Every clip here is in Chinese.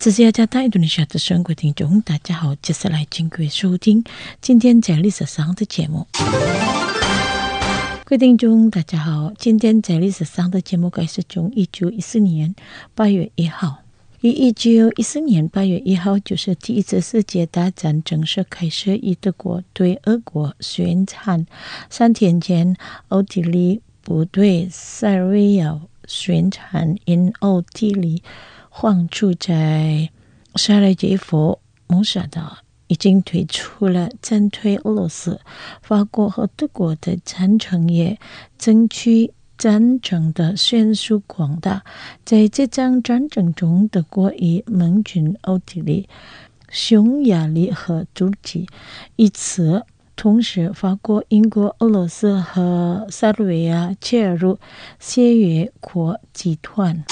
这是要加大印度尼西亚的生活听众，大家好，接下来请各位收听今天在历史上的节目。各位听众大家好，今天在历史上的节目开始从1914年8月1号。1914年8月1号就是第一次世界大战正式开始，以德国对俄国宣战。3天前，奥地利部队塞尔维亚宣战，因奥地利皇储在沙拉耶夫谋杀的已经退出了战退俄罗斯。法国和德国的战争也争取战争的悬殊广大。在这场战争中，德国以盟军奥地利、匈牙利和土耳其一次。同时，法国、英国、俄罗斯和塞尔维亚切入协约国集团。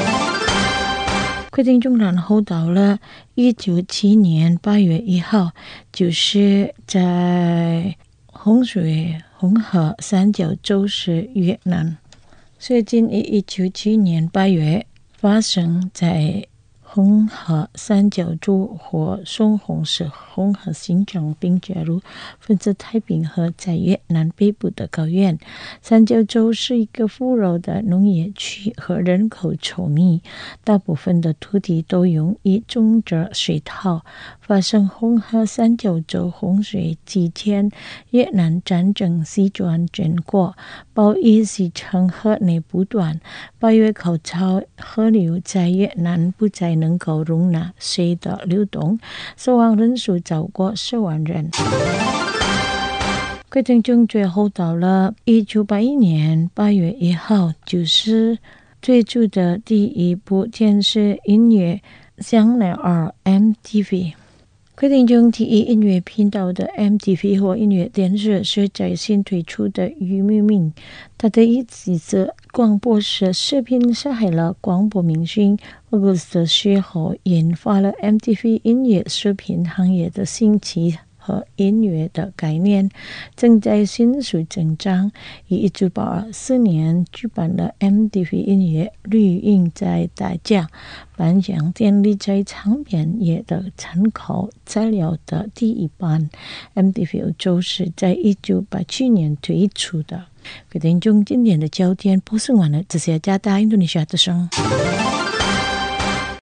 听众，然后到了1997年8月1号，就是在洪水红河三角洲是越南。最近1997年8月发生在红河三角洲或松红石红河形成并加入分子太平河，在越南北部的高原。三角洲是一个富饶的农业区和人口稠密，大部分的土地都用以种植水稻。发生红河三角洲洪水期间，越南战争席卷全国，暴雨西城河内不断，8月高潮，河流在越南不再能够容纳水的流动，死亡人数超过10万人。听众，最后到了1981年8月1号，就是推出的第一部电视音乐香奈儿 MTV。听众，第一音乐频道的 MTV 或音乐电视是在新推出的俞敏敏，他的一次广播视频杀害了广播明星俄罗斯时候，引发了 MTV 音乐视频行业的兴起和音乐的概念正在迅速增长。以1984年举办了 MTV 音乐录影在大奖颁奖典礼，在唱片业的参考材料的第一版。MTV 就是在1987年推出的。听众，今天的焦点播送完了，这是加大印度尼西亚的声。